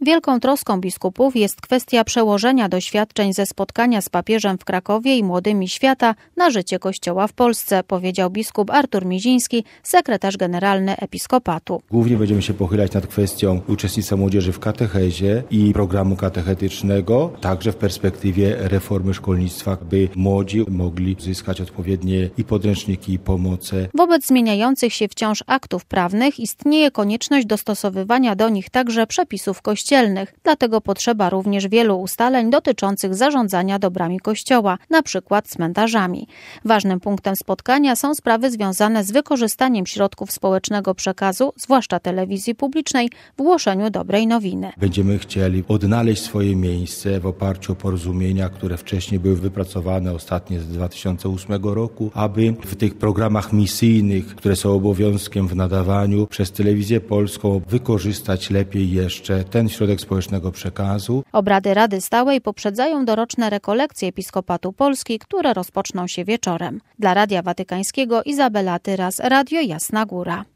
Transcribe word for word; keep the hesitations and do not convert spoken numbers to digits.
Wielką troską biskupów jest kwestia przełożenia doświadczeń ze spotkania z papieżem w Krakowie i młodymi świata na życie Kościoła w Polsce, powiedział biskup Artur Miziński, sekretarz generalny Episkopatu. Głównie będziemy się pochylać nad kwestią uczestnictwa młodzieży w katechezie i programu katechetycznego, także w perspektywie reformy szkolnictwa, by młodzi mogli zyskać odpowiednie i podręczniki, i pomoce. Wobec zmieniających się wciąż aktów prawnych istnieje konieczność dostosowywania do nich także przepisów kościelnych, dlatego potrzeba również wielu ustaleń dotyczących zarządzania dobrami Kościoła, na przykład cmentarzami. Ważnym punktem spotkania są sprawy związane z wykorzystaniem środków społecznego przekazu, zwłaszcza telewizji publicznej, w głoszeniu dobrej nowiny. Będziemy chcieli odnaleźć swoje miejsce w oparciu o porozumienia, które wcześniej były wypracowane, ostatnie z dwa tysiące ósmego roku, aby w tych programach misyjnych, które są obowiązkiem w nadawaniu przez Telewizję Polską, wykorzystać lepiej jeszcze ten środek społecznego przekazu. Obrady Rady Stałej poprzedzają doroczne rekolekcje Episkopatu Polski, które rozpoczną się wieczorem. Dla Radia Watykańskiego Izabela Tyras, Radio Jasna Góra.